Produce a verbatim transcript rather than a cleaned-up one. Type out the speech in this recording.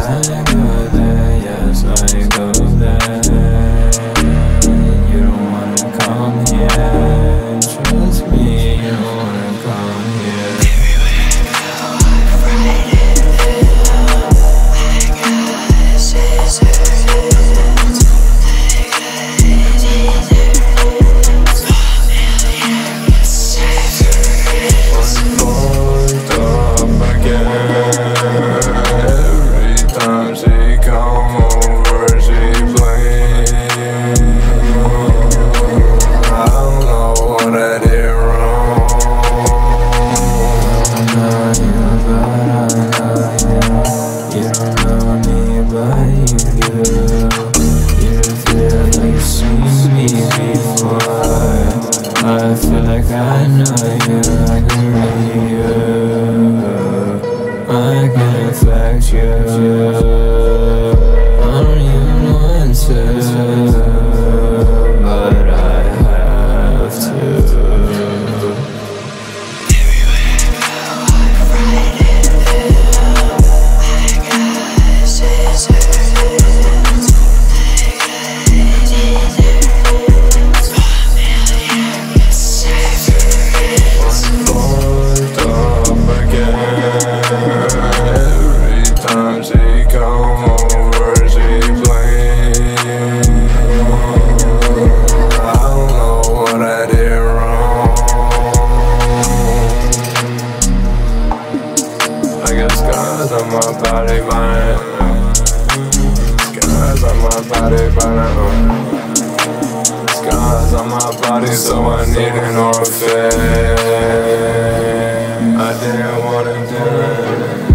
I go there, yes, I go there. You don't wanna come here, trust me, you don't wanna come here. Everywhere I go, I write it down. I got scissors. I feel like I know you, I can read you, I can affect you. I don't even want to, but I have to. Everywhere I go, I write it down. I got scissors. Scars on my body, man. Scars on my body, man. Scars on my body, so I need an orphan. I didn't wanna do it.